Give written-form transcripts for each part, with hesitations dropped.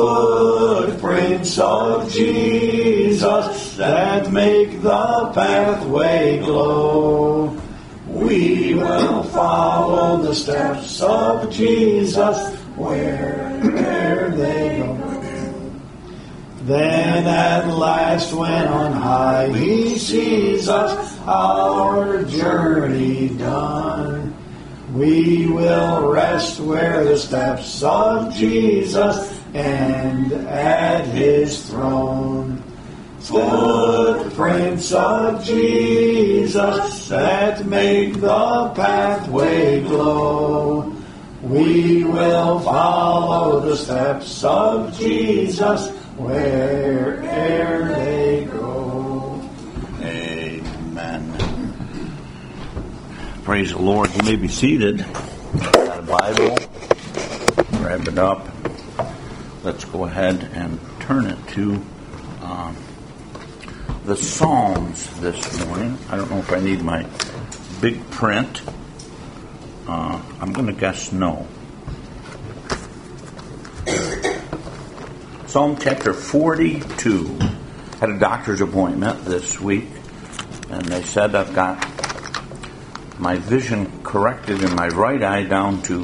Footprints of Jesus that make the pathway glow. We will follow the steps of Jesus wherever they go. Then at last when on high he sees us, our journey done, we will rest where the steps of Jesus and at his throne. Footprints of Jesus that make the pathway glow. We will follow the steps of Jesus wherever they go. Amen. Praise the Lord. You may be seated. Got a Bible? Grab it up. Let's go ahead and turn it to the Psalms this morning. I don't know if I need my big print. I'm going to guess no. Psalm chapter 42. Had a doctor's appointment this week, and they said I've got my vision corrected in my right eye down to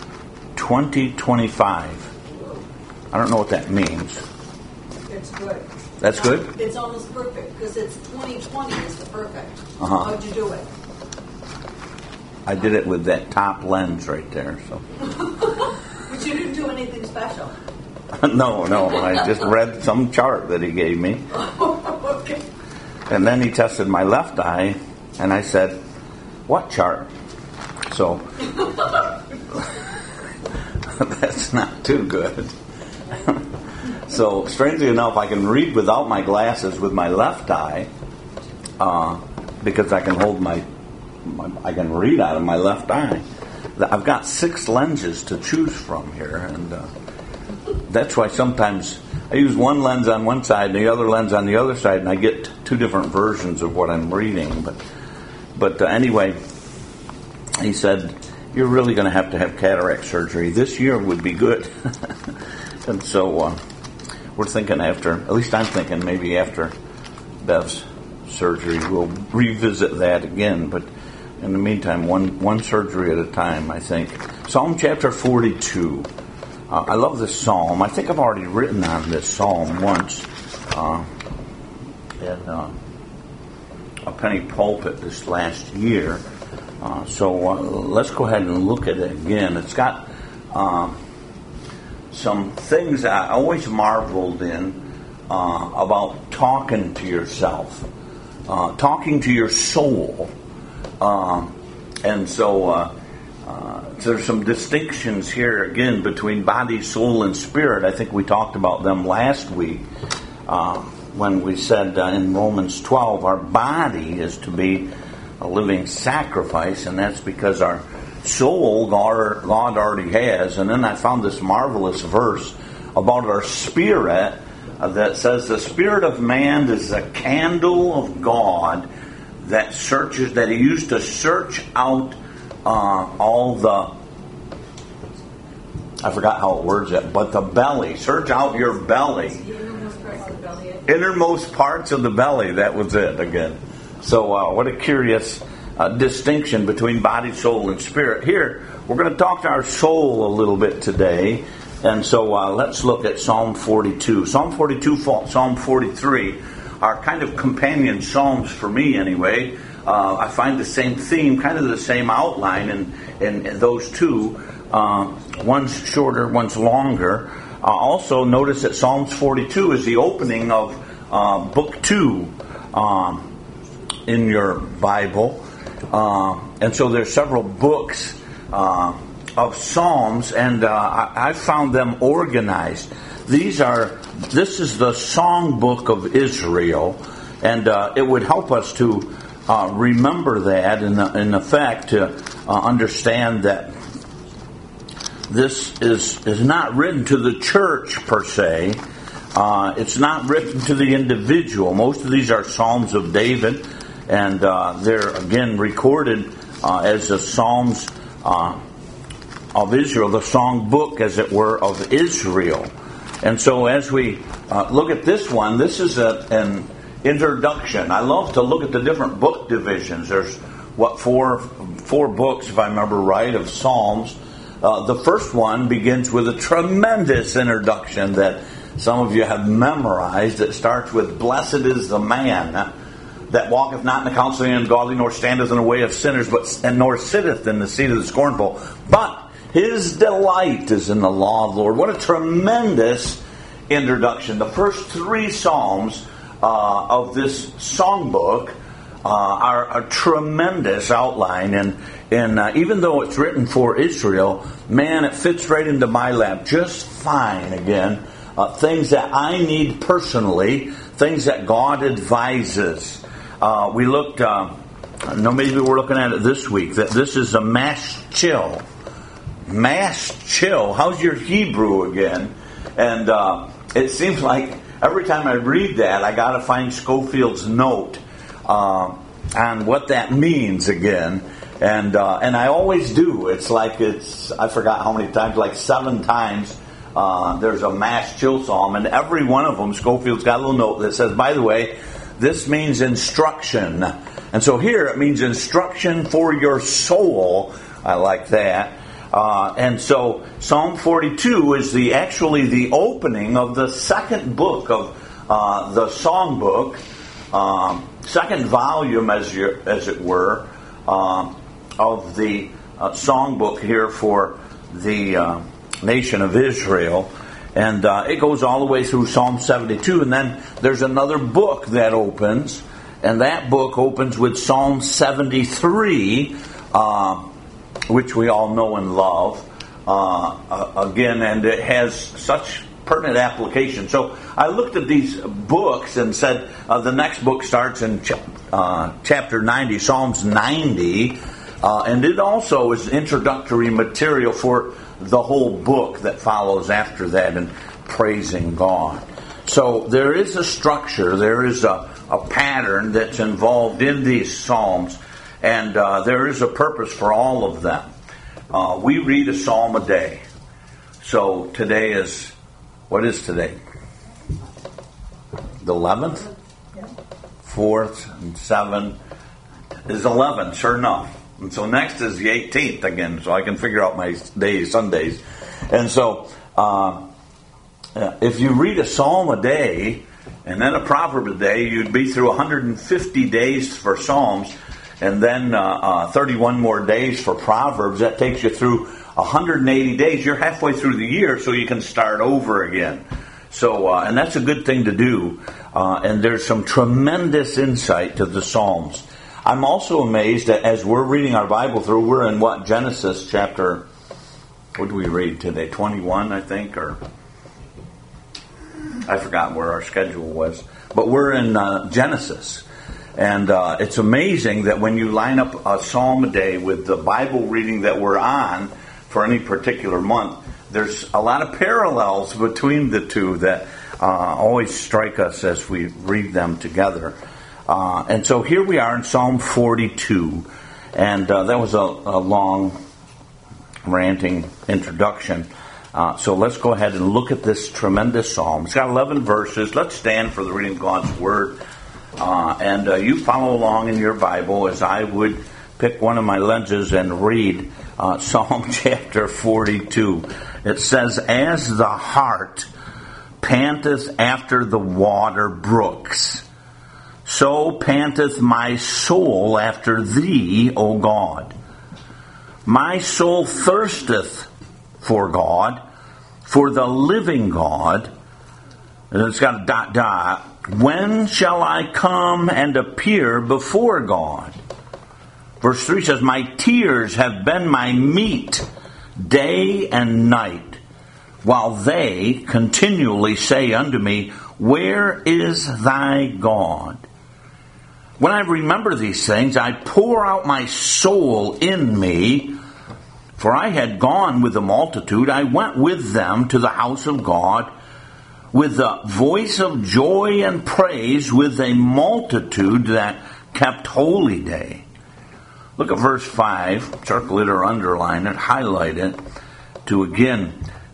20/25. I don't know what that means. It's good. That's good? It's almost perfect, because it's 20/20 is the perfect. Uh-huh. How'd you do it? I did it with that top lens right there. So. But you didn't do anything special. No. I just read some chart that he gave me. Okay. And then he tested my left eye, and I said, "What chart?" So that's not too good. So strangely enough, I can read without my glasses with my left eye because I can hold I can read out of my left eye. I've got 6 lenses to choose from here, and that's why sometimes I use one lens on one side and the other lens on the other side, and I get 2 different versions of what I'm reading. But anyway, he said, "You're really going to have cataract surgery. This year would be good." And so we're thinking at least I'm thinking maybe after Bev's surgery we'll revisit that again. But in the meantime, one surgery at a time, I think. Psalm chapter 42. I love this psalm. I think I've already written on this psalm once in a penny pulpit this last year. So let's go ahead and look at it again. It's got some things I always marveled in about talking to yourself, talking to your soul. And so there's some distinctions here again between body, soul, and spirit. I think we talked about them last week when we said in Romans 12 our body is to be a living sacrifice, and that's because our soul God already has. And then I found this marvelous verse about our spirit that says the spirit of man is a candle of God that he used to search out all the, I forgot how it words it, but the belly. Search out your belly. Innermost parts of the belly. That was it again. So what a curious distinction between body, soul, and spirit. Here, we're going to talk to our soul a little bit today. And so let's look at Psalm 42. Psalm 42, Psalm 43 are kind of companion psalms for me anyway. I find the same theme, kind of the same outline in those two. One's shorter, one's longer. Also notice that Psalms 42 is the opening of Book 2 in your Bible. And so there's several books of Psalms, and I found them organized. This is the songbook of Israel, and it would help us to remember that, in effect, to understand that this is not written to the church per se. It's not written to the individual. Most of these are Psalms of David, and they're again recorded as the Psalms of Israel, the songbook, as it were, of Israel. And so as we look at this one, this is an introduction. I love to look at the different book divisions. There's, four books, if I remember right, of Psalms. The first one begins with a tremendous introduction that some of you have memorized. It starts with, "Blessed is the man that walketh not in the counsel of the ungodly, nor standeth in the way of sinners, nor sitteth in the seat of the scornful. But his delight is in the law of the Lord." What a tremendous introduction. The first three Psalms of this songbook are a tremendous outline. And even though it's written for Israel, man, it fits right into my lap just fine again. Things that I need personally, things that God advises. We looked, maybe we're looking at it this week, that this is a Maschil. Maschil. How's your Hebrew again? And it seems like every time I read that, I got to find Scofield's note on what that means again. And I always do. It's like I forgot how many times, like 7 times. There's a Maschil psalm, and every one of them, Scofield's got a little note that says, by the way, this means instruction. And so here it means instruction for your soul. I like that. And so Psalm 42 is actually the opening of the second book of the songbook, second volume, as it were, of the songbook here for the nation of Israel. And it goes all the way through Psalm 72, and then there's another book that opens, and that book opens with Psalm 73, which we all know and love, again, and it has such pertinent application. So I looked at these books and said the next book starts in chapter 90, Psalms 90, and it also is introductory material for the whole book that follows after that in praising God. So there is a structure, there is a pattern that's involved in these Psalms, and there is a purpose for all of them. We read a psalm a day. So today is, what is today? The 11th? 4th and 7th is 11, sure enough. And so next is the 18th again, so I can figure out my days, Sundays. And so if you read a psalm a day and then a proverb a day, you'd be through 150 days for Psalms, and then 31 more days for Proverbs. That takes you through 180 days. You're halfway through the year, so you can start over again. So, and that's a good thing to do. And there's some tremendous insight to the Psalms. I'm also amazed that as we're reading our Bible through, we're in Genesis chapter, what do we read today? 21, I think, or I forgot where our schedule was. But we're in Genesis. And it's amazing that when you line up a psalm a day with the Bible reading that we're on for any particular month, there's a lot of parallels between the two that always strike us as we read them together. And so here we are in Psalm 42, and that was a long, ranting introduction. So let's go ahead and look at this tremendous psalm. It's got 11 verses. Let's stand for the reading of God's Word. And you follow along in your Bible as I would pick one of my lenses and read Psalm chapter 42. It says, "As the hart panteth after the water brooks, so panteth my soul after thee, O God. My soul thirsteth for God, for the living God." And it's got a ... "When shall I come and appear before God?" Verse 3 says, "My tears have been my meat day and night, while they continually say unto me, Where is thy God? When I remember these things, I pour out my soul in me. For I had gone with the multitude, I went with them to the house of God, with the voice of joy and praise, with a multitude that kept holy day." Look at verse 5, circle it or underline it, highlight it, to again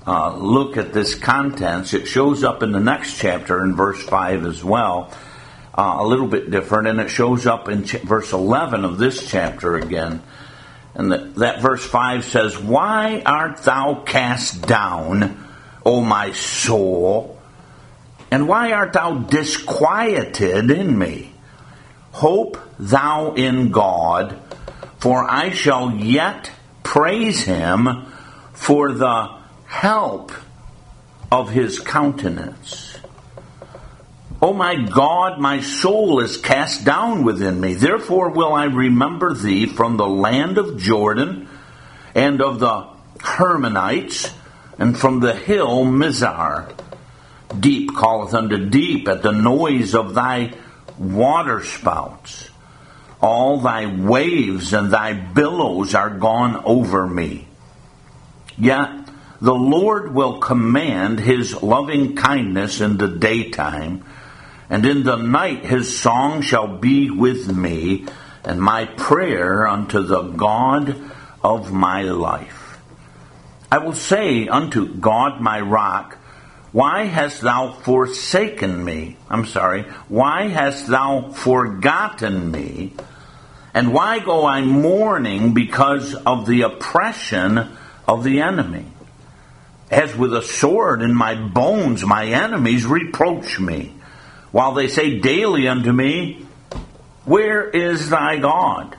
look at this contents, it shows up in the next chapter in verse 5 as well, a little bit different, and it shows up in verse 11 of this chapter again. And that verse 5 says, "Why art thou cast down, O my soul? And why art thou disquieted in me? Hope thou in God, for I shall yet praise him for the help of his countenance. O my God, my soul is cast down within me. Therefore will I remember thee from the land of Jordan, and of the Hermonites, and from the hill Mizar. Deep calleth unto deep at the noise of thy waterspouts. All thy waves and thy billows are gone over me. Yet the Lord will command his loving kindness in the daytime, and in the night his song shall be with me, and my prayer unto the God of my life. I will say unto God my rock, why hast thou forsaken me? Why hast thou forgotten me? And why go I mourning because of the oppression of the enemy? As with a sword in my bones, my enemies reproach me, while they say daily unto me, where is thy God?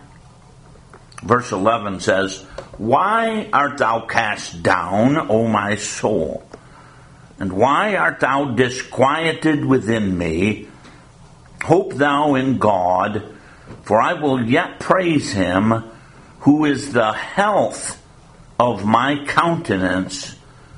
Verse 11 says, why art thou cast down, O my soul? And why art thou disquieted within me? Hope thou in God, for I will yet praise him, who is the health of my countenance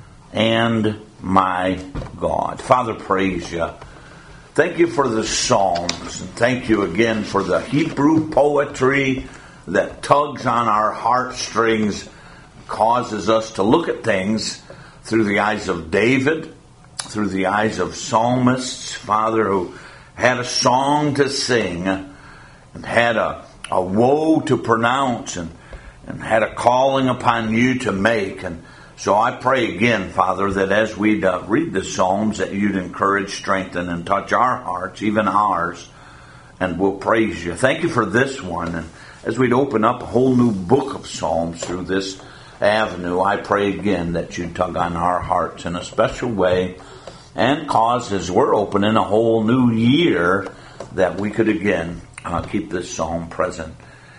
and my God. Father, praise you. Thank you for the Psalms, and thank you again for the Hebrew poetry that tugs on our heartstrings, causes us to look at things through the eyes of David, through the eyes of psalmists, Father, who had a song to sing, and had a woe to pronounce, and had a calling upon you to make. And so I pray again, Father, that as we read the Psalms, that you'd encourage, strengthen, and touch our hearts, even ours, and we'll praise you. Thank you for this one. And as we'd open up a whole new book of Psalms through this avenue, I pray again that you'd tug on our hearts in a special way, and cause, as we're opening a whole new year, that we could again keep this psalm present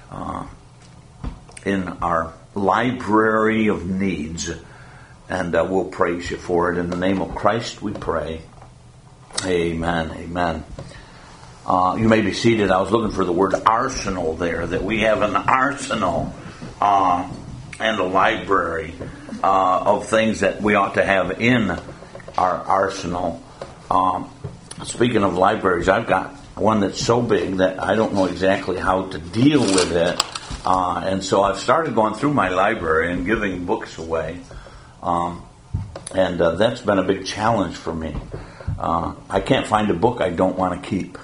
in our library of needs. And we'll praise you for it. In the name of Christ we pray. Amen. Amen. You may be seated. I was looking for the word arsenal there, that we have an arsenal and a library of things that we ought to have in our arsenal. Speaking of libraries, I've got one that's so big that I don't know exactly how to deal with it. And so I've started going through my library and giving books away. And that's been a big challenge for me. I can't find a book I don't want to keep.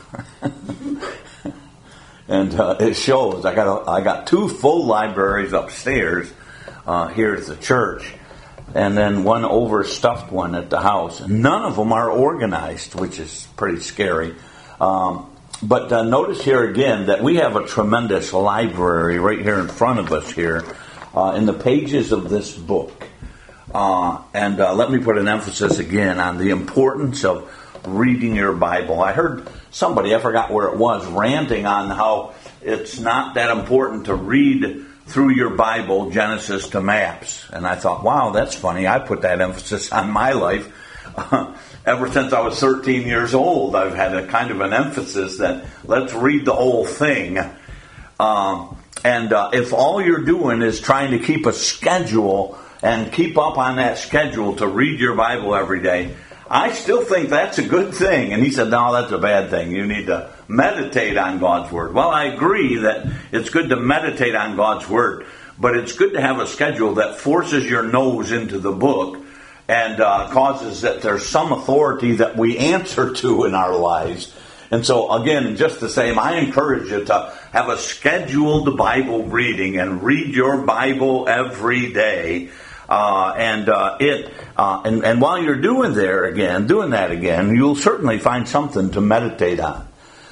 And it shows. I got 2 full libraries upstairs here at the church, and then one overstuffed one at the house. None of them are organized, which is pretty scary. But notice here again that we have a tremendous library right here in front of us here in the pages of this book. And let me put an emphasis again on the importance of reading your Bible. I heard somebody, I forgot where it was, ranting on how it's not that important to read through your Bible, Genesis to maps. And I thought, wow, that's funny. I put that emphasis on my life. Ever since I was 13 years old, I've had a kind of an emphasis that let's read the whole thing. And if all you're doing is trying to keep a schedule and keep up on that schedule to read your Bible every day, I still think that's a good thing. And he said, no, that's a bad thing. You need to meditate on God's Word. Well, I agree that it's good to meditate on God's Word, but it's good to have a schedule that forces your nose into the book and causes that there's some authority that we answer to in our lives. And so, again, just the same, I encourage you to have a scheduled Bible reading and read your Bible every day. And while you're doing that again, you'll certainly find something to meditate on.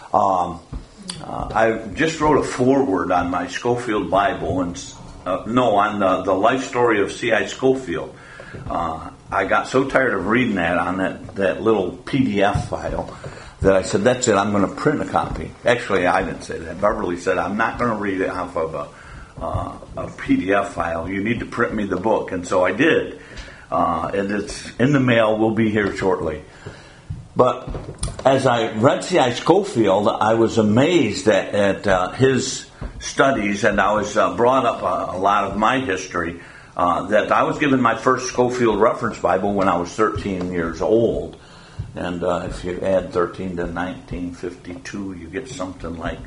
I just wrote a foreword on my Scofield Bible, and on the life story of C.I. Scofield. I got so tired of reading that on that little PDF file that I said, that's it, I'm going to print a copy. Actually, I didn't say that. Beverly said, I'm not going to read it off of a PDF file. You need to print me the book. And so I did. And it's in the mail. We'll be here shortly. But as I read C.I. Scofield, I was amazed at his studies, and I was brought up a lot of my history, that I was given my first Scofield Reference Bible when I was 13 years old. And if you add 13 to 1952, you get something like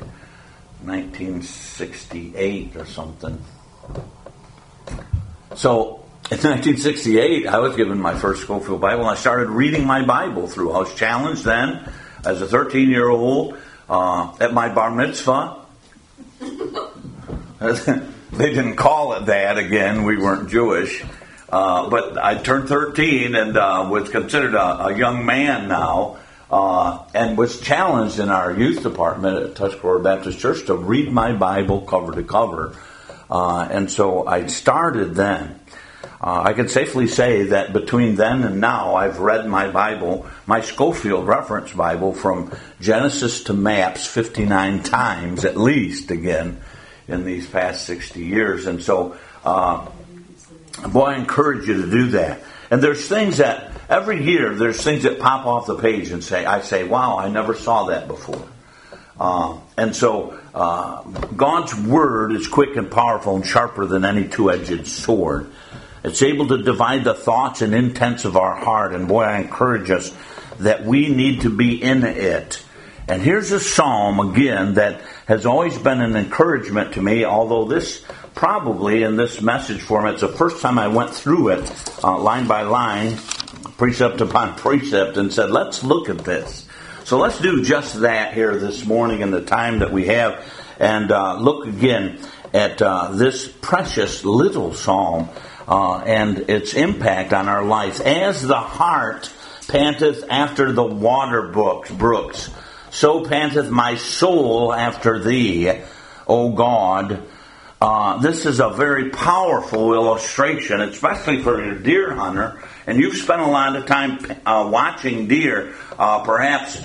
1968 or something. So in 1968, I was given my first Scofield Bible, and I started reading my Bible through. I was challenged then, as a 13-year-old, at my bar mitzvah. They didn't call it that again. We weren't Jewish. But I turned 13 and was considered a young man now, and was challenged in our youth department at Tuscarora Baptist Church to read my Bible cover to cover. And so I started then. I can safely say that between then and now, I've read my Bible, my Scofield Reference Bible, from Genesis to Maps 59 times at least, again, in these past 60 years. And so, boy, I encourage you to do that. And there's things that, every year, there's things that pop off the page and I say, wow, I never saw that before. And so, God's Word is quick and powerful and sharper than any two-edged sword. It's able to divide the thoughts and intents of our heart. And boy, I encourage us that we need to be in it. And here's a psalm, again, that has always been an encouragement to me, although this probably, in this message format, it's the first time I went through it line by line, precept upon precept, and said, let's look at this. So let's do just that here this morning in the time that we have, and look again at this precious little psalm and its impact on our life. As the hart panteth after the water brooks, so panteth my soul after thee, O God. This is a very powerful illustration, especially for your deer hunter. And you've spent a lot of time watching deer, perhaps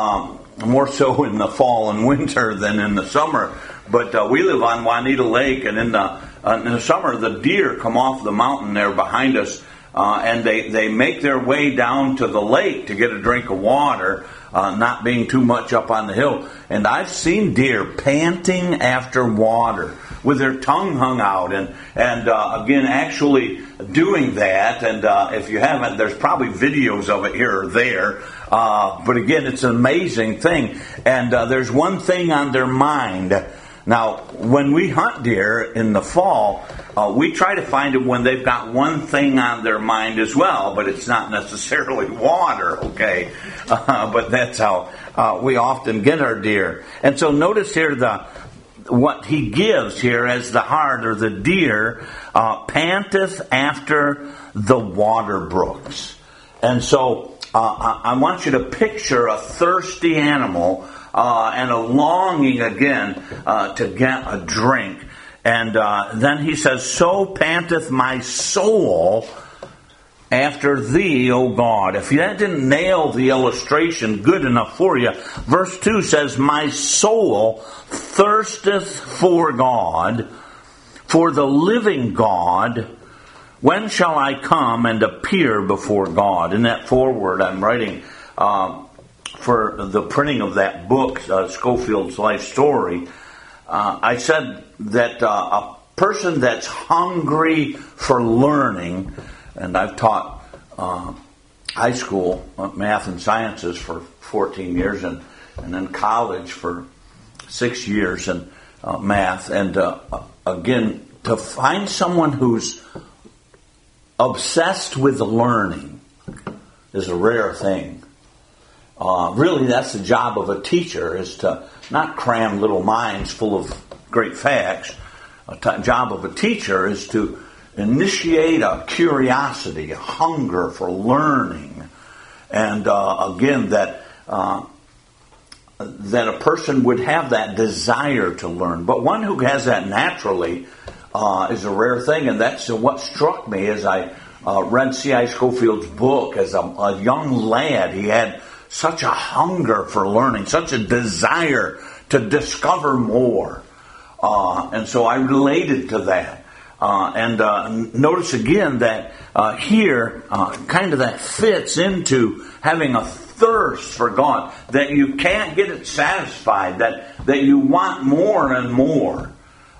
more so in the fall and winter than in the summer. But we live on Juanita Lake, and in the summer, the deer come off the mountain there behind us, and they make their way down to the lake to get a drink of water, not being too much up on the hill. And I've seen deer panting after water with their tongue hung out, and again, actually doing that. And if you haven't, there's probably videos of it here or there. But again, it's an amazing thing. And there's one thing on their mind. Now, when we hunt deer in the fall, we try to find it when they've got one thing on their mind as well, but it's not necessarily water, okay? But that's how we often get our deer. And so notice here what he gives here as the hart or the deer panteth after the water brooks. And so I want you to picture a thirsty animal and a longing again to get a drink. And then he says, so panteth my soul after thee, O God. If that didn't nail the illustration good enough for you, verse 2 says, my soul thirsteth for God, for the living God. When shall I come and appear before God? In that foreword I'm writing for the printing of that book, Scofield's Life Story, I said that a person that's hungry for learning, and I've taught high school math and sciences for 14 years, and then college for 6 years in math, and again, to find someone who's obsessed with learning is a rare thing. Really, that's the job of a teacher, is to not cram little minds full of great facts. A job of a teacher is to initiate a curiosity, a hunger for learning. And again, that a person would have that desire to learn. But one who has that naturally is a rare thing. And that's what struck me as I read C.I. Scofield's book. As a young lad, he had such a hunger for learning, such a desire to discover more. And so I related to that. And notice again that here, kind of that fits into having a thirst for God, that you can't get it satisfied, that you want more and more.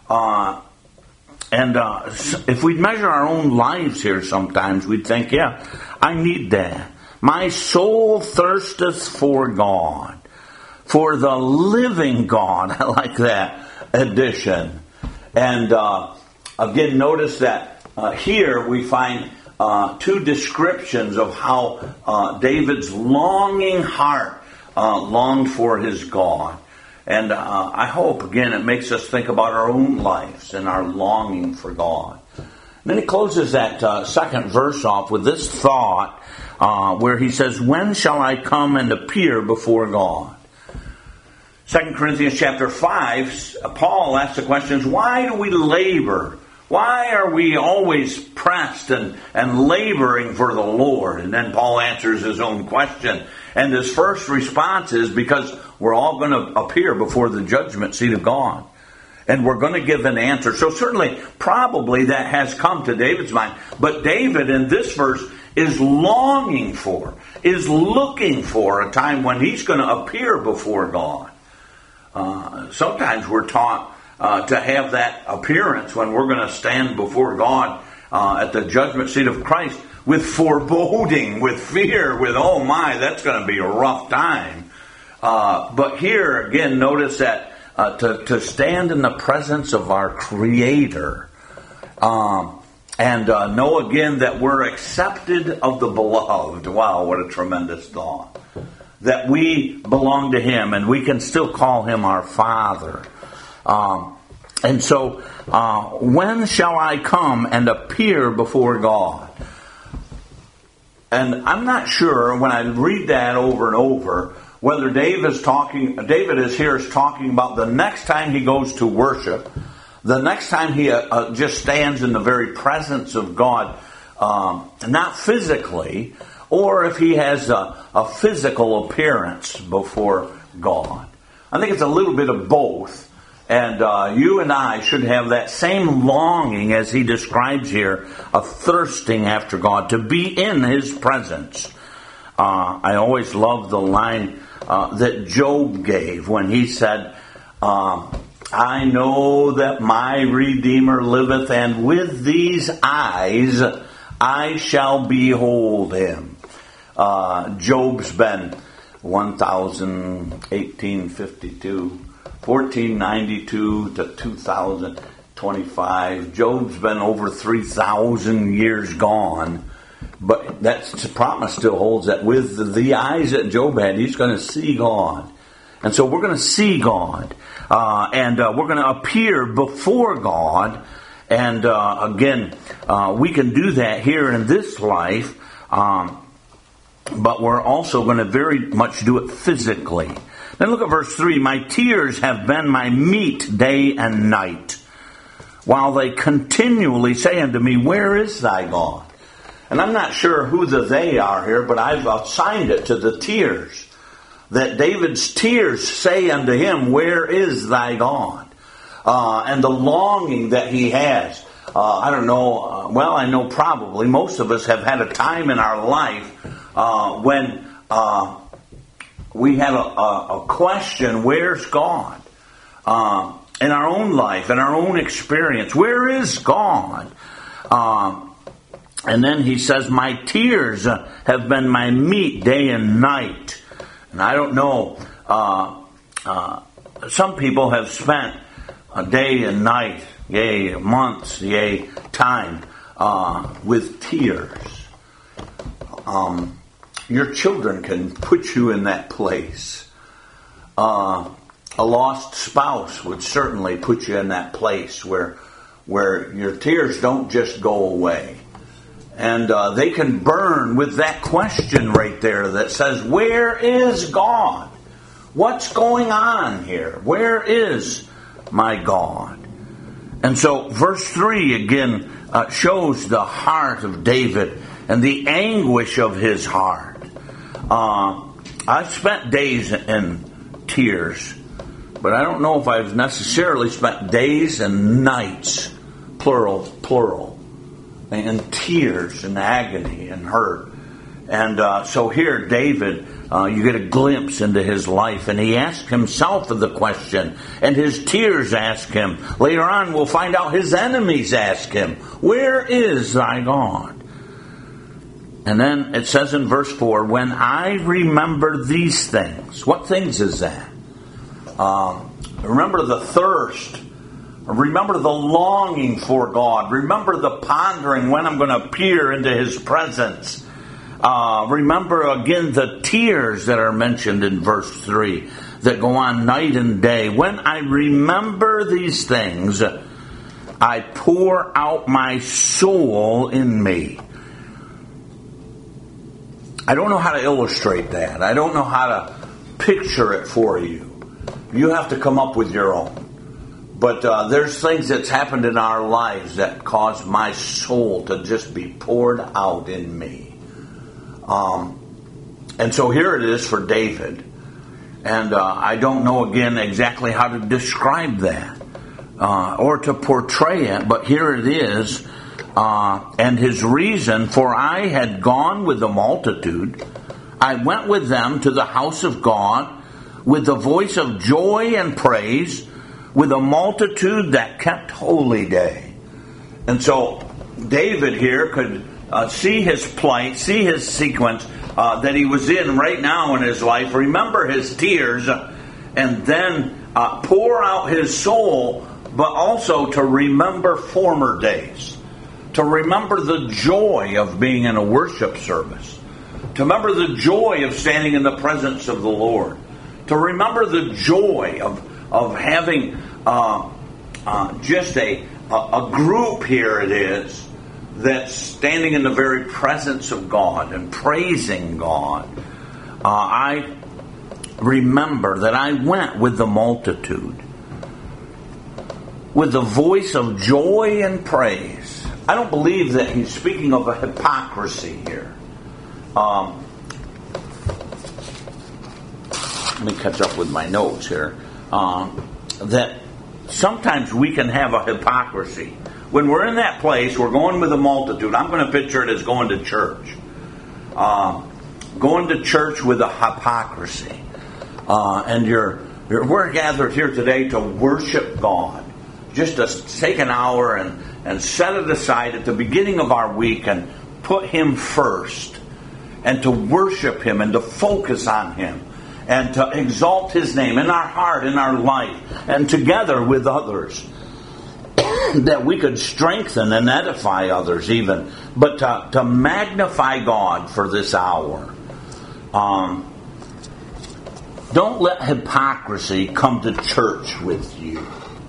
And if we measure our own lives here sometimes, we'd think, yeah, I need that. My soul thirsteth for God, for the living God. I like that addition. And again, notice that here we find two descriptions of how David's longing heart longed for his God. And I hope, again, it makes us think about our own lives and our longing for God. And then he closes that second verse off with this thought where he says, when shall I come and appear before God? 2 Corinthians chapter 5, Paul asks the questions, why do we labor? Why are we always pressed and laboring for the Lord? And then Paul answers his own question. And his first response is because we're all going to appear before the judgment seat of God. And we're going to give an answer. So certainly, probably that has come to David's mind. But David in this verse is longing for, is looking for a time when he's going to appear before God. Sometimes we're taught to have that appearance when we're going to stand before God at the judgment seat of Christ with foreboding, with fear, with, oh my, that's going to be a rough time. But here, again, notice that to stand in the presence of our Creator and know again that we're accepted of the beloved. Wow, what a tremendous thought. That we belong to Him and we can still call Him our Father. And so, when shall I come and appear before God? And I'm not sure when I read that over and over whether David is talking about the next time he goes to worship, the next time he just stands in the very presence of God, not physically, or if he has a physical appearance before God. I think it's a little bit of both. And you and I should have that same longing as he describes here, a thirsting after God, to be in His presence. I always love the line that Job gave when he said, I know that my Redeemer liveth, and with these eyes I shall behold Him. Job's been 1852. 1492 to 2025. Job's been over 3,000 years gone. But that promise still holds that with the eyes that Job had, he's going to see God. And so we're going to see God. And we're going to appear before God. And again, we can do that here in this life. But we're also going to very much do it physically. Then look at verse 3. My tears have been my meat day and night, while they continually say unto me, where is thy God? And I'm not sure who the they are here, but I've assigned it to the tears. That David's tears say unto him, where is thy God? And the longing that he has. I don't know, I know probably most of us have had a time in our life when we had a question, where's God? In our own life, in our own experience, where is God? And then he says, my tears have been my meat day and night. And I don't know, some people have spent a day and night, yea, months, yea, time, with tears. Your children can put you in that place. A lost spouse would certainly put you in that place where where your tears don't just go away. And they can burn with that question right there that says, where is God? What's going on here? Where is my God? And so verse 3 again shows the heart of David and the anguish of his heart. I've spent days in tears, but I don't know if I've necessarily spent days and nights, plural, and tears and agony and hurt. And so here, David, you get a glimpse into his life, and he asked himself the question, and his tears ask him. Later on, we'll find out his enemies ask him, where is thy God? And then it says in verse 4, when I remember these things. What things is that? Remember the thirst. Remember the longing for God. Remember the pondering when I'm going to appear into His presence. Remember again the tears that are mentioned in verse 3 that go on night and day. When I remember these things, I pour out my soul in me. I don't know how to illustrate that. I don't know how to picture it for you. You have to come up with your own. But there's things that's happened in our lives that cause my soul to just be poured out in me. And so here it is for David. And I don't know again exactly how to describe that or to portray it. But here it is. And his reason, for I had gone with the multitude. I went with them to the house of God with the voice of joy and praise, with a multitude that kept holy day. And so David here could see his plight, see his sequence that he was in right now in his life, remember his tears, and then pour out his soul, but also to remember former days, to remember the joy of being in a worship service, to remember the joy of standing in the presence of the Lord, to remember the joy of having just a group here it is that's standing in the very presence of God and praising God. I remember that I went with the multitude with the voice of joy and praise. I don't believe that he's speaking of a hypocrisy here. Let me catch up with my notes here. That sometimes we can have a hypocrisy. When we're in that place, we're going with a multitude. I'm going to picture it as going to church. Going to church with a hypocrisy. And we're gathered here today to worship God. Just to take an hour and set it aside at the beginning of our week and put Him first. And to worship Him and to focus on Him. And to exalt His name in our heart, in our life, and together with others. That we could strengthen and edify others even. But to magnify God for this hour. Don't let hypocrisy come to church with you.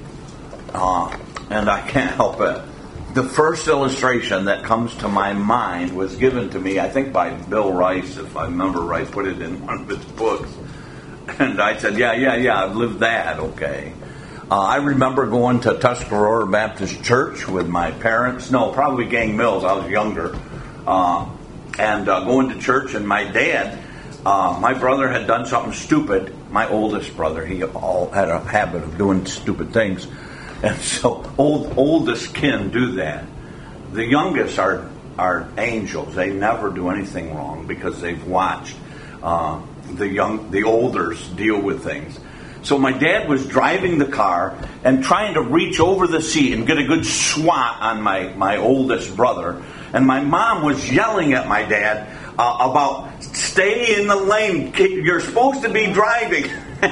And I can't help it. The first illustration that comes to my mind was given to me, I think by Bill Rice, if I remember right, put it in one of his books. And I said, yeah, I've lived that, okay. I remember going to Tuscarora Baptist Church with my parents. No, probably Gang Mills, I was younger. And going to church, and my dad, my brother had done something stupid. My oldest brother, he all had a habit of doing stupid things. And so oldest kin do that. The youngest are angels. They never do anything wrong because they've watched the olders deal with things. So my dad was driving the car and trying to reach over the seat and get a good swat on my oldest brother. And my mom was yelling at my dad about stay in the lane. You're supposed to be driving.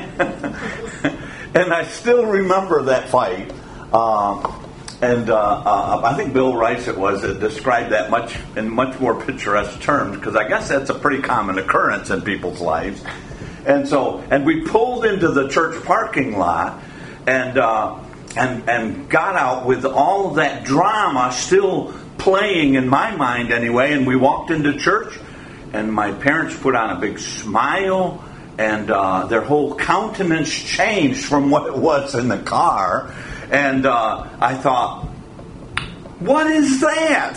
And I still remember that fight. I think Bill Rice it was that described that in much more picturesque terms, because I guess that's a pretty common occurrence in people's lives. And we pulled into the church parking lot, and and got out with all of that drama still playing in my mind anyway, and we walked into church, and my parents put on a big smile, and their whole countenance changed from what it was in the car, and I thought, what is that?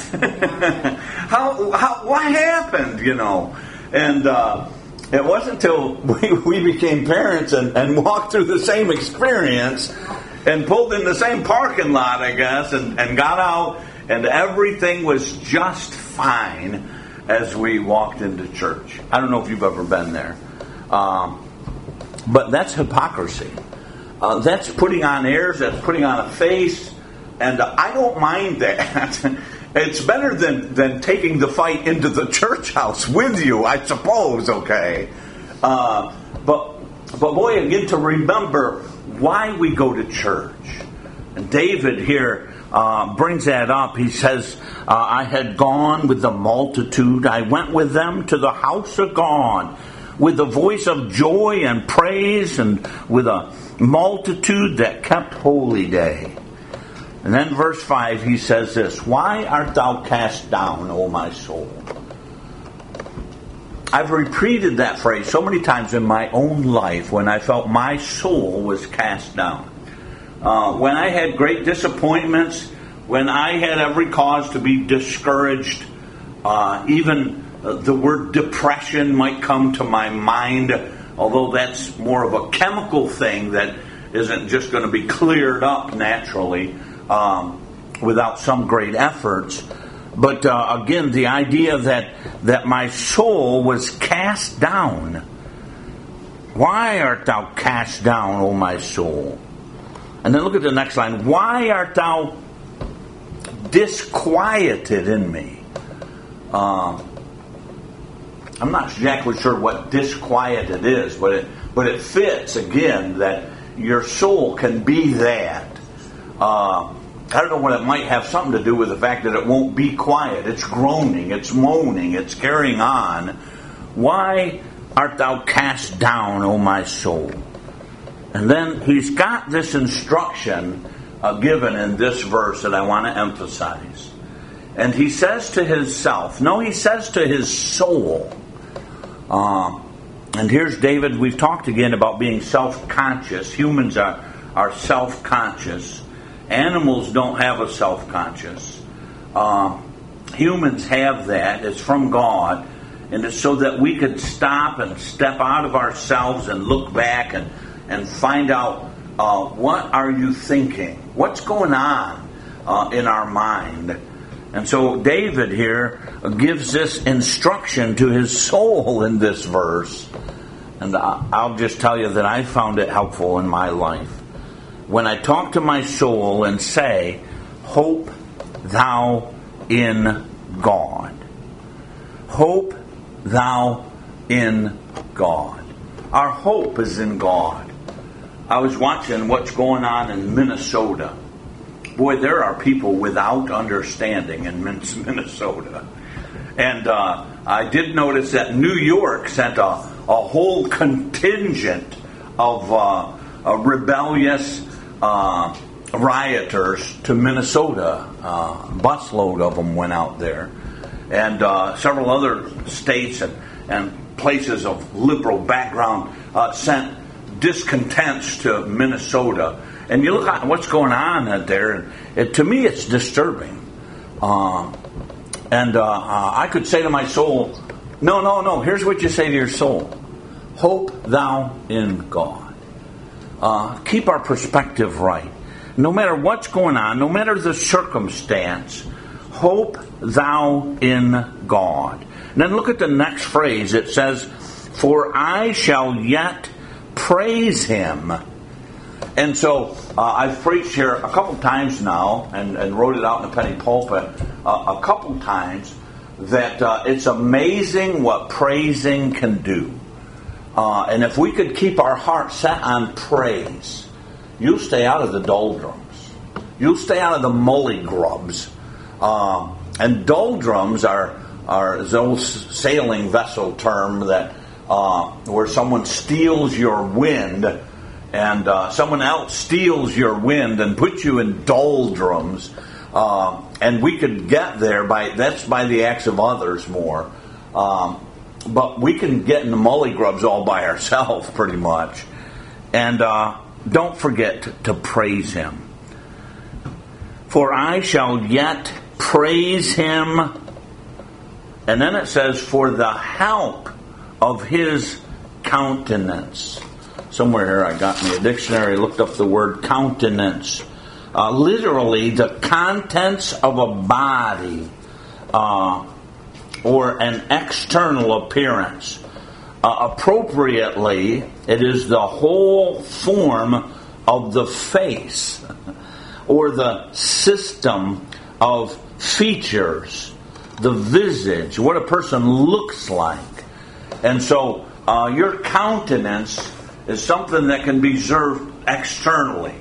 What happened, And it wasn't until we became parents and walked through the same experience and pulled in the same parking lot, I guess, and got out, and everything was just fine as we walked into church. I don't know if you've ever been there. But that's hypocrisy. That's putting on airs, that's putting on a face, and I don't mind that. It's better than taking the fight into the church house with you, I suppose, okay? But boy, again, to remember why we go to church. And David here brings that up. He says, I had gone with the multitude. I went with them to the house of God with the voice of joy and praise, and with a multitude that kept holy day. And then verse 5, he says this, why art thou cast down, O my soul? I've repeated that phrase so many times in my own life when I felt my soul was cast down. When I had great disappointments, when I had every cause to be discouraged, even the word depression might come to my mind, although that's more of a chemical thing that isn't just going to be cleared up naturally without some great efforts. But again, the idea that my soul was cast down. Why art thou cast down, O my soul? And then look at the next line. Why art thou disquieted in me? I'm not exactly sure what disquieted is, but it fits, again, that your soul can be that. I don't know what it might have something to do with the fact that it won't be quiet. It's groaning, it's moaning, it's carrying on. Why art thou cast down, O my soul? And then he's got this instruction given in this verse that I want to emphasize. And he says to himself, no, he says to his soul. And here's David. We've talked again about being self-conscious. Humans are self-conscious. Animals don't have a self-conscious. Humans have that. It's from God. And it's so that we could stop and step out of ourselves and look back and find out what are you thinking? What's going on in our mind? And so David here gives this instruction to his soul in this verse. And I'll just tell you that I found it helpful in my life. When I talk to my soul and say, hope thou in God. Hope thou in God. Our hope is in God. I was watching what's going on in Minnesota. Boy, there are people without understanding in Minnesota. And I did notice that New York sent a whole contingent of rebellious rioters to Minnesota. A busload of them went out there. And several other states and places of liberal background sent discontents to Minnesota. And you look at what's going on out there, and to me it's disturbing. I could say to my soul, no, here's what you say to your soul. Hope thou in God. Keep our perspective right. No matter what's going on, no matter the circumstance, hope thou in God. And then look at the next phrase. It says, for I shall yet praise him. And so I've preached here a couple times now and wrote it out in the penny pulpit a couple times that it's amazing what praising can do. And if we could keep our heart set on praise, you'll stay out of the doldrums. You'll stay out of the mully-grubs. And doldrums are the old sailing vessel term that where someone steals your wind and someone else steals your wind and puts you in doldrums, and we could get there by the acts of others more. But we can get in the mully grubs all by ourselves, pretty much. And don't forget to praise Him. For I shall yet praise Him. And then it says, for the help of His countenance. Somewhere here I got me a dictionary, looked up the word countenance. Literally, the contents of a body. Or an external appearance. Appropriately, it is the whole form of the face, or the system of features, the visage, what a person looks like. And so, your countenance is something that can be observed externally.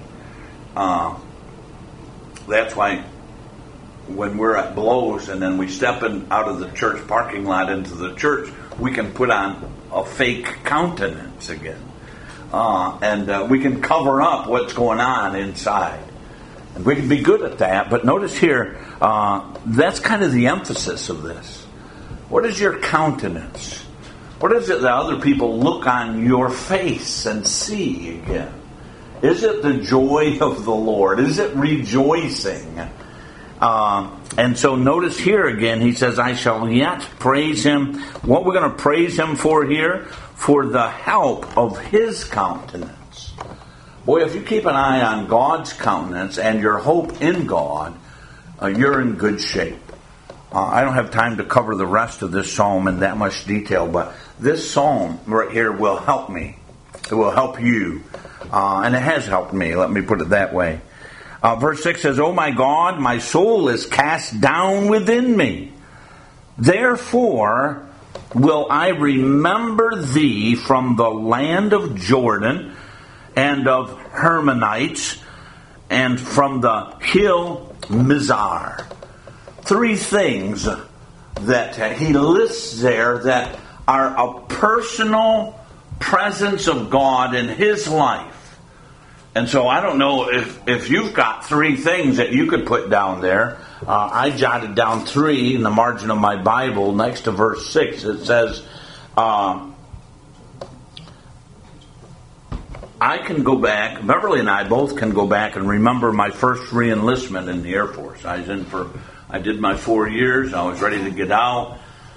That's why when we're at blows and then we step out of the church parking lot into the church, we can put on a fake countenance again. And we can cover up what's going on inside. And we can be good at that. But notice here, that's kind of the emphasis of this. What is your countenance? What is it that other people look on your face and see again? Is it the joy of the Lord? Is it rejoicing? And so notice here again, he says, I shall yet praise Him. What we're going to praise Him for here? For the help of His countenance. Boy, if you keep an eye on God's countenance and your hope in God, you're in good shape. I don't have time to cover the rest of this psalm in that much detail, but this psalm right here will help me. It will help you. And it has helped me, let me put it that way. Verse 6 says, O my God, my soul is cast down within me. Therefore will I remember Thee from the land of Jordan and of Hermonites and from the hill Mizar. Three things that he lists there that are a personal presence of God in his life. And so I don't know if you've got three things that you could put down there. I jotted down three in the margin of my Bible next to verse 6. It says, I can go back, Beverly and I both can go back and remember my first re-enlistment in the Air Force. I did my 4 years. I was ready to get out.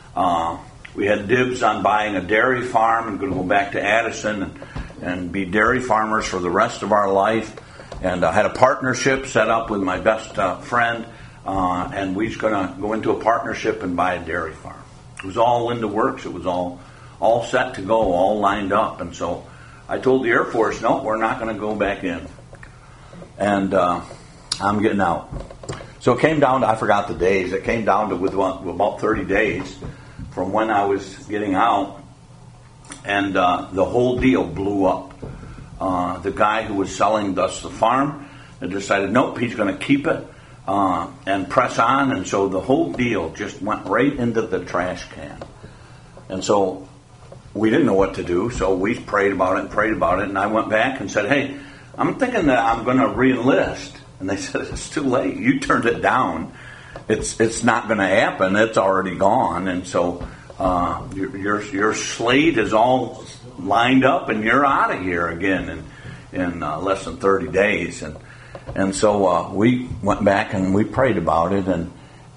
We had dibs on buying a dairy farm and going to go back to Addison and be dairy farmers for the rest of our life. And I had a partnership set up with my best friend, and we was going to go into a partnership and buy a dairy farm. It was all in the works. It was all set to go, all lined up. And so I told the Air Force, no, we're not going to go back in. And I'm getting out. So it came down to, I forgot the days, it came down to about 30 days from when I was getting out. And the whole deal blew up. The guy who was selling us the farm had decided, nope, he's going to keep it and press on. And so the whole deal just went right into the trash can. And so we didn't know what to do. So we prayed about it. And I went back and said, hey, I'm thinking that I'm going to re-enlist. And they said, it's too late. You turned it down. It's not going to happen. It's already gone. And so your slate is all lined up, and you're out of here again in less than 30 days. And so we went back and we prayed about it, and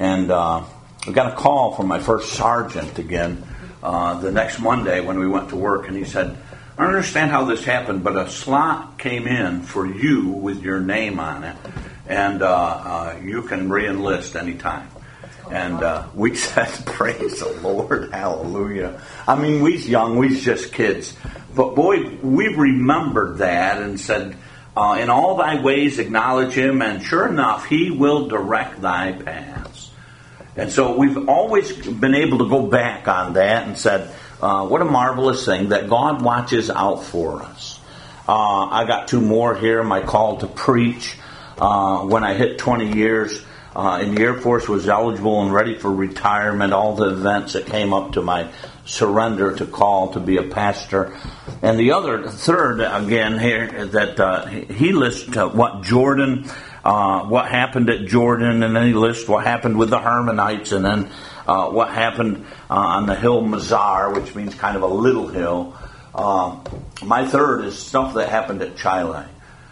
we got a call from my first sergeant again the next Monday when we went to work, and he said, I don't understand how this happened, but a slot came in for you with your name on it, and you can re-enlist anytime. And we said, praise the Lord, hallelujah. I mean, we's young, we's just kids. But boy, we remembered that and said, in all thy ways acknowledge him, and sure enough, he will direct thy paths. And so we've always been able to go back on that and said, what a marvelous thing that God watches out for us. I got two more here, my call to preach. When I hit 20 years, in the Air Force, was eligible and ready for retirement, all the events that came up to my surrender to call to be a pastor. And the third, again, here, that he lists what Jordan, what happened at Jordan, and then he lists what happened with the Hermonites, and then what happened on the hill Mizar, which means kind of a little hill. My third is stuff that happened at Chile.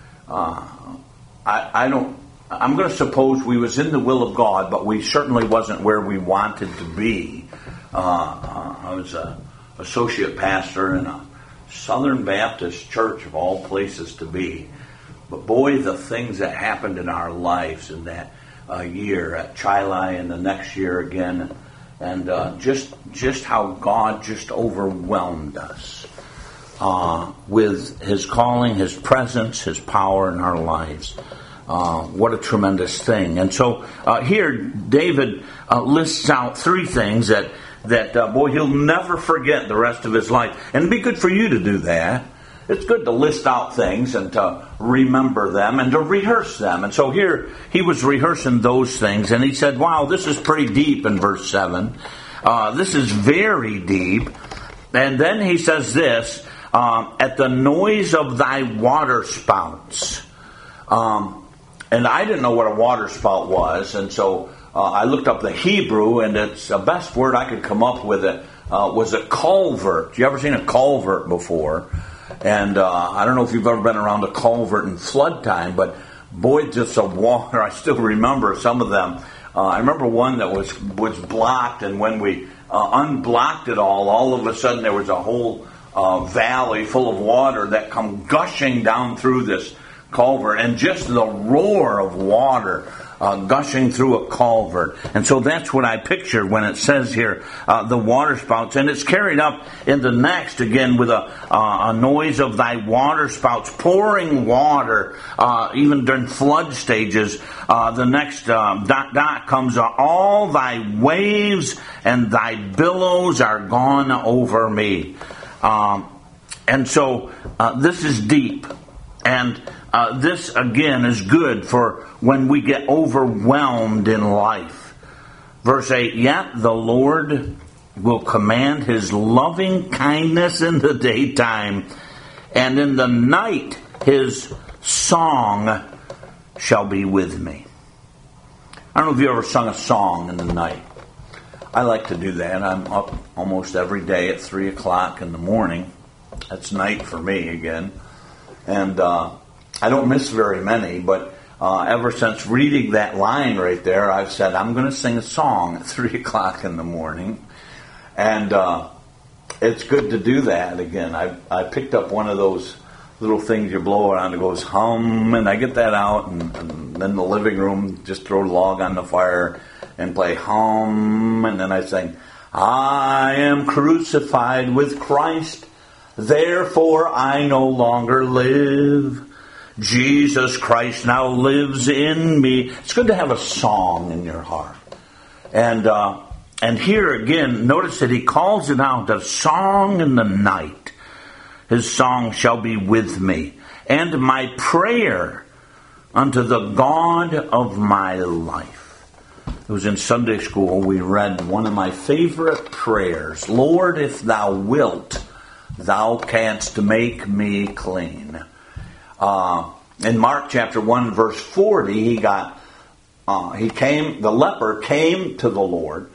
I'm going to suppose we was in the will of God, but we certainly wasn't where we wanted to be. I was an associate pastor in a Southern Baptist church, of all places to be. But boy, the things that happened in our lives in that year at Chile and the next year again, and just how God just overwhelmed us with His calling, His presence, His power in our lives. What a tremendous thing. And so here David lists out three things that boy, he'll never forget the rest of his life. And it'd be good for you to do that. It's good to list out things and to remember them and to rehearse them. And so here he was rehearsing those things, and he said, wow, this is pretty deep in verse 7. This is very deep. And then he says this, at the noise of thy waterspouts. And I didn't know what a waterspout was, and so I looked up the Hebrew, and it's the best word I could come up with was a culvert. You ever seen a culvert before? And I don't know if you've ever been around a culvert in flood time, but boy, just the water, I still remember some of them. I remember one that was blocked, and when we unblocked it all of a sudden there was a whole valley full of water that come gushing down through this culvert, and just the roar of water gushing through a culvert. And so that's what I picture when it says here, the waterspouts. And it's carried up in the next, again, with a noise of thy waterspouts, pouring water, even during flood stages. The next dot comes, all thy waves and thy billows are gone over me. And so this is deep. And this, again, is good for when we get overwhelmed in life. Verse 8, yet the Lord will command His loving kindness in the daytime, and in the night His song shall be with me. I don't know if you ever sung a song in the night. I like to do that. I'm up almost every day at 3 o'clock in the morning. That's night for me again. And I don't miss very many, but ever since reading that line right there, I've said, I'm going to sing a song at 3 o'clock in the morning. And it's good to do that again. I picked up one of those little things you blow around, it goes hum, and I get that out, and then the living room, just throw a log on the fire and play hum, and then I sing, I am crucified with Christ, therefore I no longer live. Jesus Christ now lives in me. It's good to have a song in your heart. And here again, notice that he calls it out, a song in the night. His song shall be with me. And my prayer unto the God of my life. It was in Sunday school, we read one of my favorite prayers. Lord, if thou wilt, thou canst make me clean. In Mark chapter 1 verse 40, the leper came to the Lord,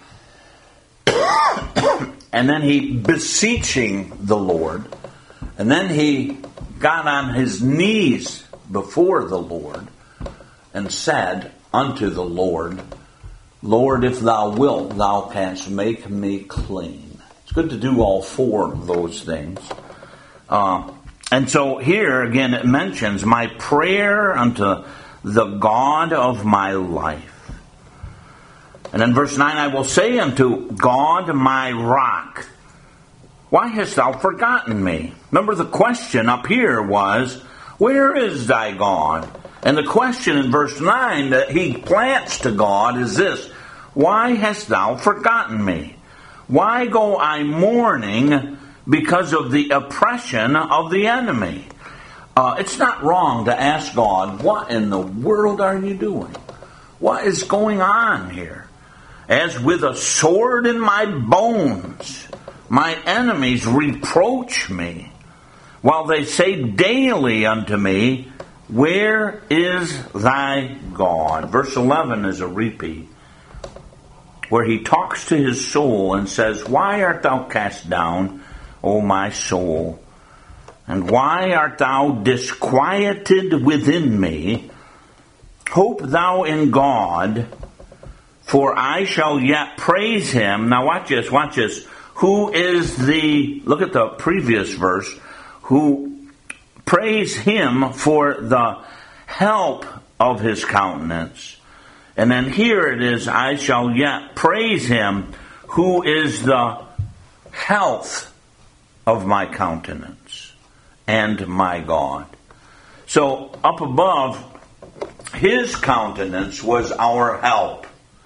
and then he beseeching the Lord, and then he got on his knees before the Lord and said unto the Lord, Lord, if thou wilt, thou canst make me clean. It's good to do all four of those things. And so here again it mentions my prayer unto the God of my life. And in verse 9, I will say unto God my rock, why hast thou forgotten me? Remember the question up here was, where is thy God? And the question in verse 9 that he plants to God is this, why hast thou forgotten me? Why go I mourning because of the oppression of the enemy? It's not wrong to ask God, what in the world are you doing? What is going on here? As with a sword in my bones, my enemies reproach me, while they say daily unto me, where is thy God? Verse 11 is a repeat, where he talks to his soul and says, why art thou cast down, O my soul? And why art thou disquieted within me? Hope thou in God, for I shall yet praise him. Now watch this, watch this. Who is the, look at the previous verse, who praise him for the help of his countenance. And then here it is, I shall yet praise him who is the health of my countenance and my God. So up above, his countenance was our help.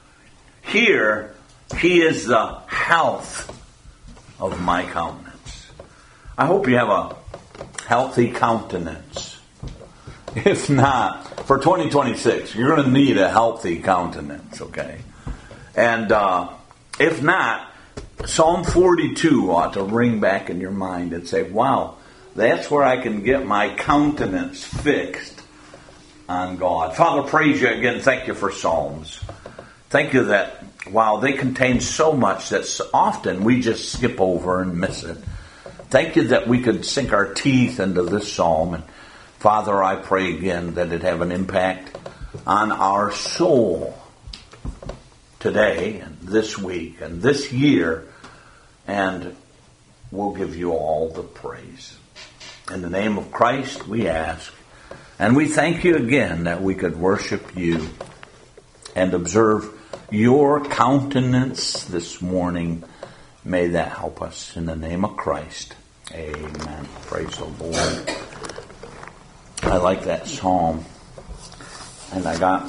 Here, he is the health of my countenance. I hope you have a healthy countenance. If not, for 2026, you're going to need a healthy countenance, okay? And if not, Psalm 42 ought to ring back in your mind and say, wow, that's where I can get my countenance fixed on God. Father, praise you again. Thank you for Psalms. Thank you that, wow, they contain so much that often we just skip over and miss it. Thank you that we could sink our teeth into this psalm. And Father, I pray again that it have an impact on our soul today and this week and this year. And we'll give you all the praise. In the name of Christ, we ask. And we thank you again that we could worship you and observe your countenance this morning. May that help us in the name of Christ. Amen. Praise the Lord. I like that psalm. And I got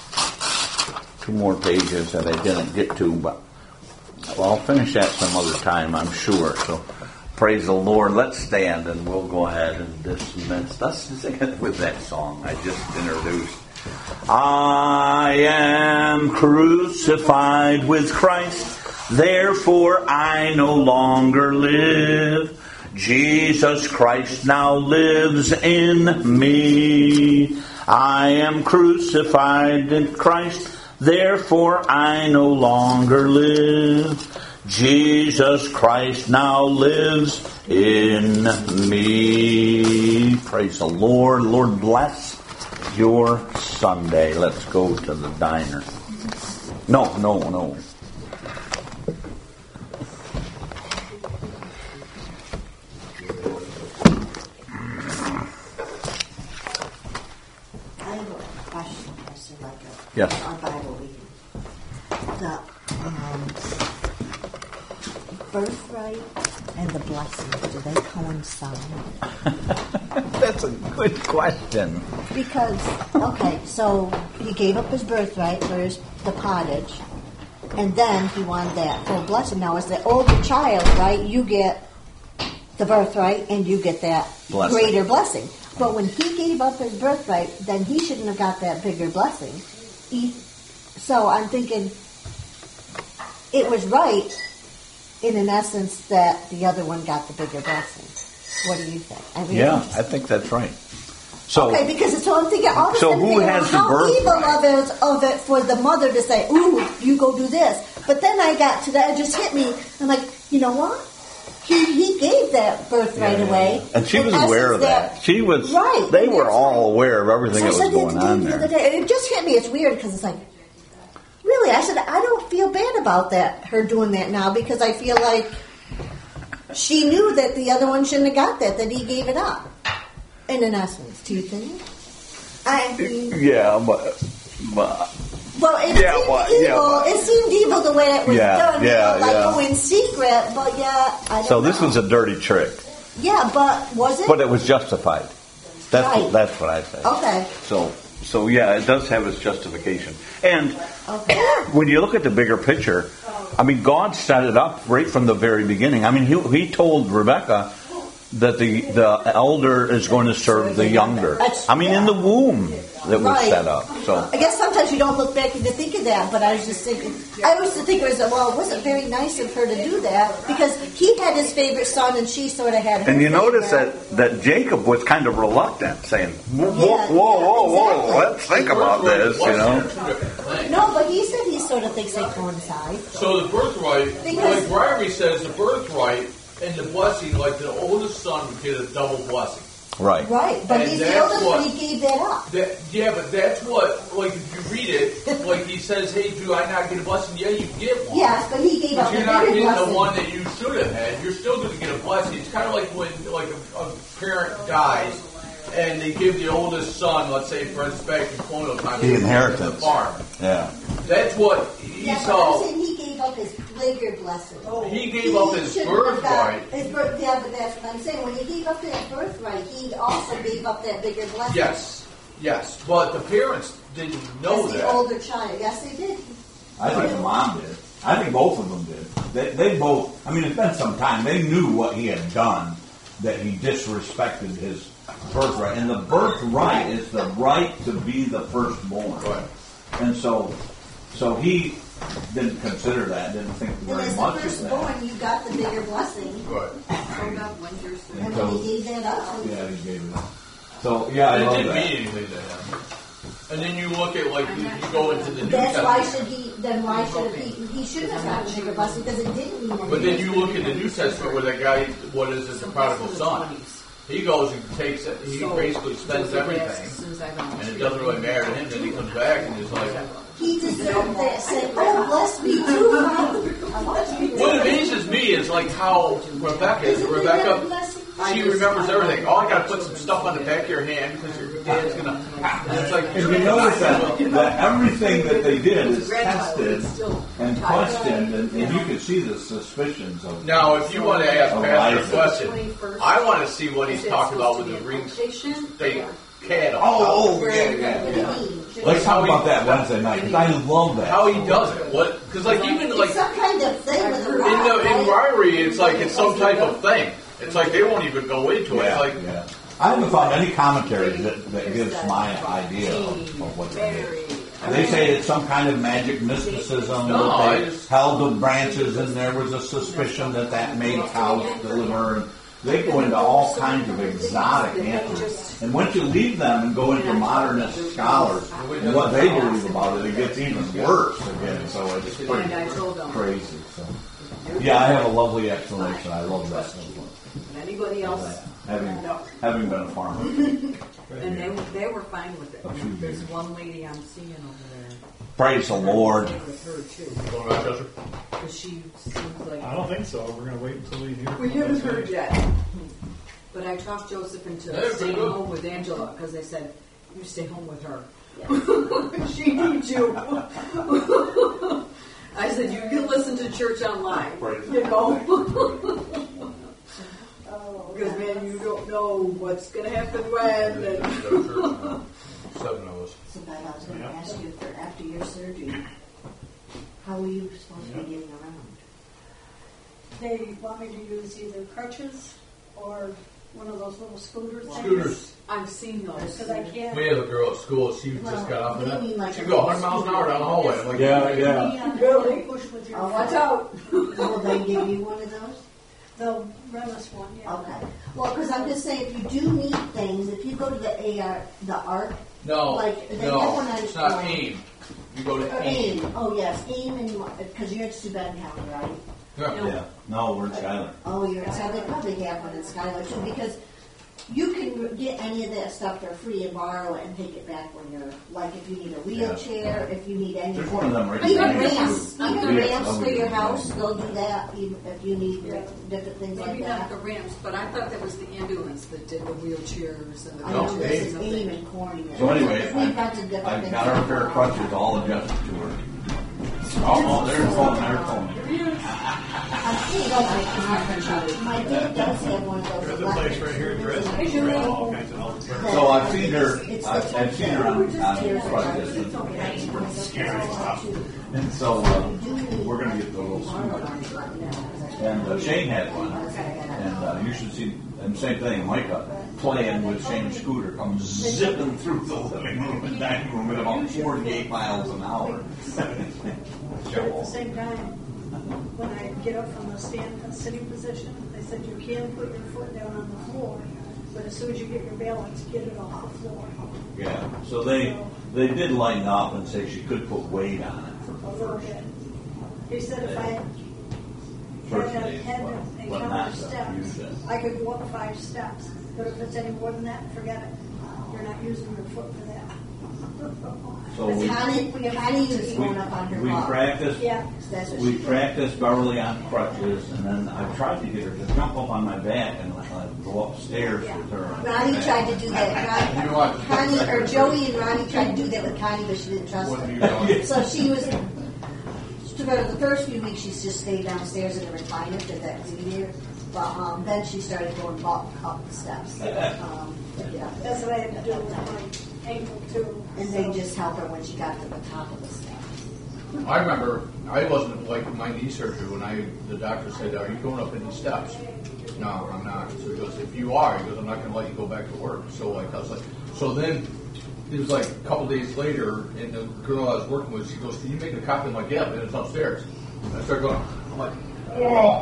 2 more pages that I didn't get to, but well, I'll finish that some other time, I'm sure. So praise the Lord. Let's stand and we'll go ahead and dismiss. Let's sing it with that song I just introduced. I am crucified with Christ, therefore I no longer live. Jesus Christ now lives in me. I am crucified in Christ, therefore I no longer live. Jesus Christ now lives in me. Praise the Lord. Lord bless your Sunday. Let's go to the diner. No. I have a question, Pastor, like Yes. our Bible reading. The birthright and the blessing, do they coincide? That's a good question. Because, okay, so he gave up his birthright for the pottage, and then he wanted that full blessing. Now, as the older child, right, you get the birthright and you get that greater blessing. But when he gave up his birthright, then he shouldn't have got that bigger blessing. So I'm thinking it was right, in an essence, that the other one got the bigger blessing. What do you think? I mean, I think that's right. So, okay, because so I'm thinking all of a so sudden, who has the how birthright? evil of it for the mother to say, "Ooh, you go do this." But then I got to that; it just hit me. I'm like, you know what? He gave that birthright away, and she was aware of that. She was right. They were all aware of everything that was going on there. The other day, and it just hit me. It's weird because it's like, really, I said I don't feel bad about that. Her doing that now because I feel like she knew that the other one shouldn't have got that. That he gave it up. In an essence, do you think? I mean, well, it seemed evil. It seemed evil the way it was done. In secret, but I don't know. This was a dirty trick. Yeah, but was it? But it was justified. That's what I say. Okay. So it does have its justification. And when you look at the bigger picture, I mean, God set it up right from the very beginning. I mean, he told Rebecca, that the elder is going to serve the younger. I mean, in the womb that was Right. set up. So I guess sometimes you don't look back and you think of that, but I was just thinking, I always think it was, well, it wasn't very nice of her to do that, because he had his favorite son and she sort of had her and you notice favorite. that Jacob was kind of reluctant, saying, whoa, Yeah, whoa, exactly. let's think about this, you know. No, but he said he sort of thinks they coincide. So the birthright, Because- like Ryrie says, the birthright and the blessing, like the oldest son would get a double blessing. Right. Right, but And he's the that's oldest, what- but he gave that up. Yeah, but that's what, like, if you read it, like he says, hey, do I not get a blessing? Yeah, you get one. Yes, but he gave up But the you're not bigger getting blessing. the one that you should have had. You're still going to get a blessing. It's kind of like when, like, a parent dies and they give the oldest son, let's say, for instance, back in colonial times, The inheritance. the farm. Yeah. That's what Yeah, but Esau. I'm saying he gave up his bigger blessing. He gave up his shouldn't have got birthright. his yeah, but that's what I'm saying. When he gave up that birthright, he also gave up that bigger blessing. Yes. But the parents didn't know As the that. older child. Yes, they did. I think the mom did. I think both of them did. They both, I mean, it's been some time. They knew what he had done, that he disrespected his birthright. And the birthright is the right to be the firstborn. Right. And so he didn't consider that, didn't think And very as the much of firstborn, that. you got the bigger blessing. Right. And when he gave that up, Yeah, he gave it up. So, yeah, I And it love didn't that. mean anything to him. And then you look at, like, you go into the New that's why Testament. should he? Then why should he shouldn't have gotten a bigger blessing because it didn't mean anything. But then you look at the New Testament where that guy, what is it, the prodigal son? He goes and takes it, he basically spends everything, and it doesn't really matter to him. Then he comes back and he's like, He deserved that. Say, oh, bless me too, Father. what amazes me is like how Rebecca, she remembers everything. Oh, I got to put some stuff on the back of your hand because your dad's gonna. And it's like, And you notice that everything that they did is tested and questioned, and you can see the suspicions of. now, if you want to ask Oh, Pastor a Isaac. question, I want to see what he's talking about with the ring state cattle. Yeah. Let's talk about that Wednesday night, because I love that. How he does it? What? Because like even like It's some kind of thing with a in rock, the in right? Ryrie, it's like it's some type of thing. It's like they won't even go into it. It's like Yeah. I haven't found any commentary that gives my idea of what they did. They say it's some kind of magic mysticism. No, that I they just- held the branches, and there was a suspicion that made cows deliver. And they go into all kinds of exotic answers. And once you leave them and go into modernist scholars and what they believe about it gets even worse again. So it's pretty crazy. So. Yeah, I have a lovely explanation. I love that. Anybody else? Having been a farmer. And they were fine with it. A few There's years. one lady I'm seeing over there. Praise the Lord. With her too. going Rochester. Because she seems like. I don't think so. We're going to wait until we hear. We haven't heard yet. But I talked Joseph into Yeah, staying good. home with Angela because I said, you stay home with her. She needs you. I said, you can listen to church online. You know? Because, man, you don't know what's going to happen when. And 7 of us. So, Bud, I was going to ask you for after your surgery, how were you supposed to be getting around? They want me to use either crutches or one of those little scooter things. Scooters. I've seen those. Because I can't. We have a girl at school. She just got off of they mean that. like She a go 100 miles an hour down the hallway. I'm like, Yeah. Really? Push with your Oh, watch out. Will they give you one of those? They'll rent us one, yeah. Okay. Well, because I'm just saying, if you do need things, if you go to the ARC, No, Like, they have one no, on- it's not AIM. You go to AIM. AIM. Oh, yes, AIM, because you're at Subban County, right? Yeah. No, we're in Skyler. Oh, you're at, so they probably have one in Skylar too, because you can get any of that stuff for free and borrow it and take it back when you're, like, if you need a wheelchair, if you need anything. There's one of them right Even there. ramps, even Yeah, ramps for lovely. your house, they'll do that, even if you need different things Maybe like not that. the ramps, but I thought that was the ambulance that did the wheelchairs and the I know No, this is and AIM the- and Corning. So anyway, We've got the different I things. got her a pair of crutches all adjusted to her. Oh, they're calling. My dad does have one of those. There's a place right here in Dresden where all kinds of health care. So I've seen her. I've seen her on crutches. And so we're going to get the little scooter. And Shane had one. And you should see, and same thing, Micah playing with Shane's scooter, comes zipping through the living room and dining room at about 48 miles an hour. At the same time, when I get up from the sitting position, they said you can put your foot down on the floor, but as soon as you get your balance, get it off the floor. Yeah, so they did lighten up and say she could put weight on it for A little bit. He said if I first had days, a but couple not of to steps, use it. I could go up 5 steps. But if it's any more than that, forget it. You're not using your foot for that. So we Connie used to be going up on her walk. practiced. Yeah. That's what We she did. practiced Beverly on crutches, and then I tried to get her to jump up on my back and go upstairs with her. On Ronnie my tried back. to do that. You know what? Connie, or Joey and Ronnie tried to do that with Connie, but she didn't trust What do you her. know? So she was, for the first few weeks, she just stayed downstairs in a recliner because that was easier. But then she started going up the steps. Yeah. That's what I had to do with my ankle too. And they just helped her when she got to the top of the steps. I remember I wasn't like my knee surgery when the doctor said, "Are you going up any steps?" No, I'm not. So he goes, "If you are," he goes, "I'm not going to let you go back to work." So like I was like, so then it was like a couple days later, and the girl I was working with, she goes, "Can you make a copy?" I'm like, "Yeah," and it's upstairs. And I started going, I'm like, oh,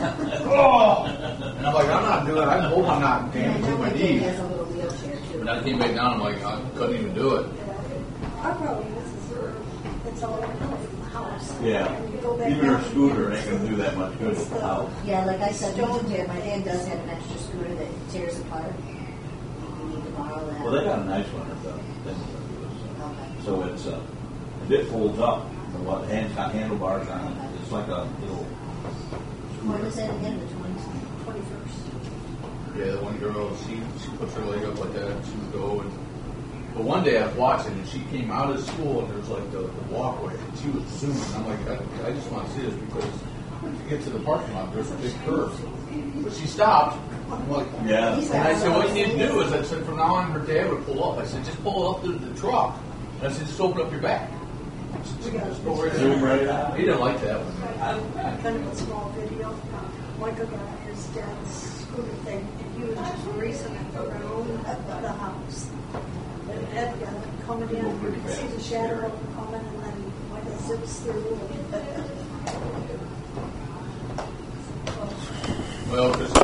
and I'm like, I'm not doing it. I hope I'm not damaging my knee. Has a little wheelchair too. And I came back down. I'm like, I couldn't even do it. Our problem is it's all from the house. Yeah, And you go back even her down, scooter ain't gonna do that much good at the house. Yeah, like I said, my dad does have an extra scooter that tears apart. You need to borrow that. Well, they got a nice one at the thing. Okay. So it's it folds up. The what handlebars on it. It's like a little. When was that again? The 21st. Yeah, the one girl, she puts her leg up like that, and she would go. But one day I was watching, and she came out of school, and there was like the walkway, and she was zooming. I'm like, I just want to see this because to get to the parking lot, there's a big curve. But she stopped. I'm like, Yeah. And I said, what you need to do is, I said, from now on, her dad would pull up. I said, just pull up to the truck. And I said, just open up your back. Just go right Zoom there. right out. He didn't like that one. Kind of a small video. Michael got his dad's scooter thing, and he was just racing it around the house. And Ed got it coming in, you could see the shadow of him coming, and then Michael zips through. Well, because